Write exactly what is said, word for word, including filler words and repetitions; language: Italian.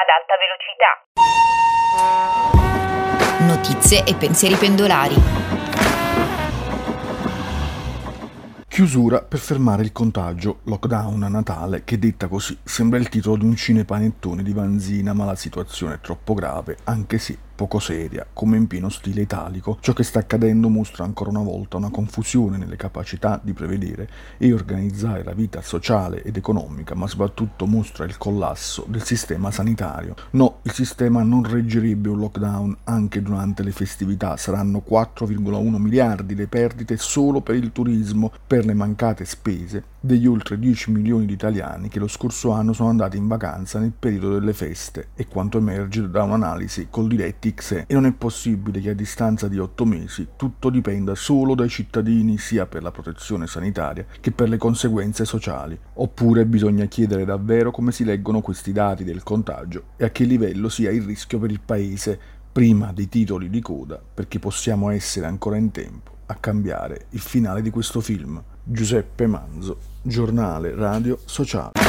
ad alta velocità. Notizie e pensieri pendolari. Chiusura per fermare il contagio, lockdown a Natale, che detta così sembra il titolo di un cinepanettone di Vanzina, ma la situazione è troppo grave, anche se poco seria, come in pieno stile italico. Ciò che sta accadendo mostra ancora una volta una confusione nelle capacità di prevedere e organizzare la vita sociale ed economica, ma soprattutto mostra il collasso del sistema sanitario. No, il sistema non reggerebbe un lockdown anche durante le festività, saranno quattro virgola uno miliardi le perdite solo per il turismo, per le mancate spese degli oltre dieci milioni di italiani che lo scorso anno sono andati in vacanza nel periodo delle feste, e quanto emerge da un'analisi col diretti X E. E non è possibile che a distanza di otto mesi tutto dipenda solo dai cittadini, sia per la protezione sanitaria che per le conseguenze sociali. Oppure bisogna chiedere davvero come si leggono questi dati del contagio e a che livello sia il rischio per il paese, prima dei titoli di coda, perché possiamo essere ancora in tempo a cambiare il finale di questo film. Giuseppe Manzo, Giornale Radio Sociale.